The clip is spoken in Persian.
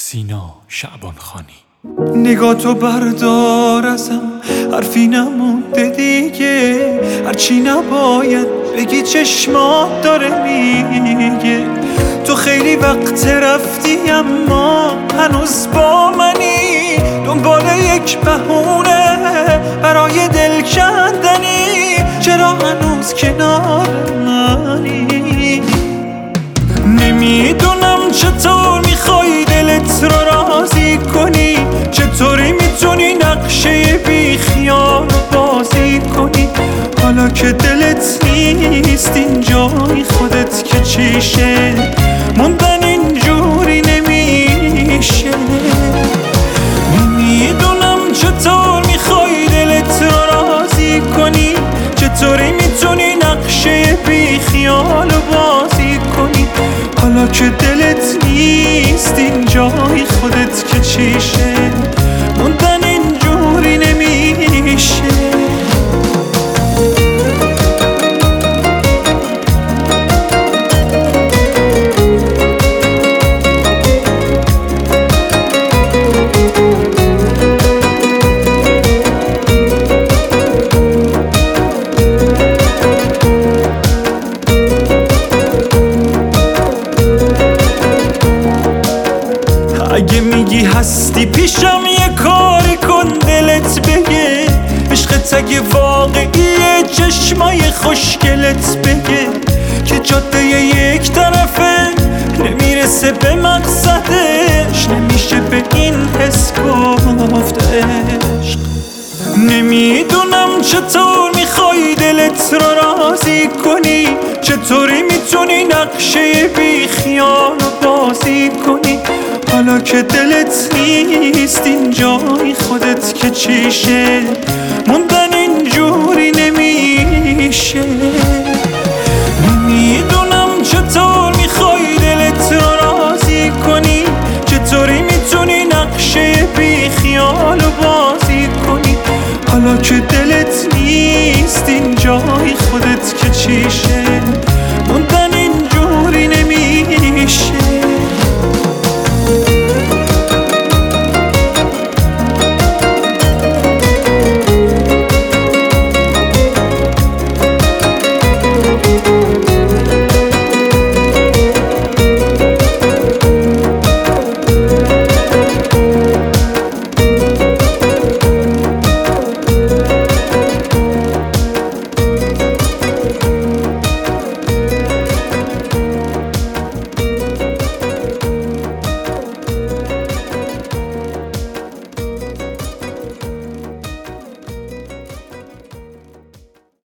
سینا شعبانخانی. نگاتو بردار ازم، حرفی نمونده دیگه، هرچی نباید بگی چشمات داره میگه. تو خیلی وقت رفتی اما هنوز با منی، دنبال یک بهونه برای دل کندنی. چرا هنوز کنار منی؟ نمیدونم چطور میخوای دلت رو راضی کنی، چطوری میتونی نقشه بی خیال بازی کنی. حالا که دلت نیست این جای خودت که چیشه، موندن اینجوری نمیشه. نمیدونم چطور میخوای دلت رو راضی کنی، چطوری میتونی نقشه بی خیال بازی کنی. حالا که دلت نیست این جای خودت که چیشه، موندن اینجوری نمیشه. اگه میگی هستی پیشم یه کاری کن دلت بگه، عشقت اگه واقعیه چشمای خوشگلت بگه که جاده یک طرفه نمیرسه به مقصدش، نمیشه به این حس گفت عشق. نمیدونم چطور میخوای دلت رو راضی کنی، چطوری میتونی نقشه بی خیال بازی کنی. حالا که دلت نیست این جای خودت که چیشه، موندن اینجوری نمیشه. نمیدونم چطور میخوای دلت رو راضی کنی، چطوری میتونی نقشه بی خیال بازی کنی. حالا که دلت نیست این جای خودت که چیشه،